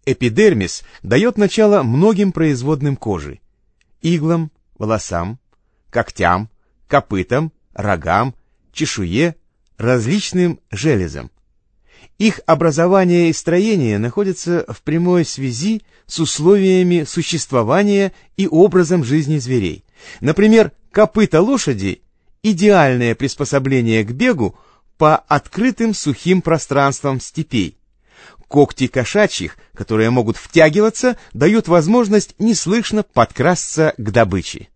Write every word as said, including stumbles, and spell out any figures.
Эпидермис дает начало многим производным кожи: иглам, волосам, когтям, копытам, рогам, чешуе, различным железам. Их образование и строение находятся в прямой связи с условиями существования и образом жизни зверей. Например, копыта лошади – идеальное приспособление к бегу по открытым сухим пространствам степей. Когти кошачьих, которые могут втягиваться, дают возможность неслышно подкрасться к добыче.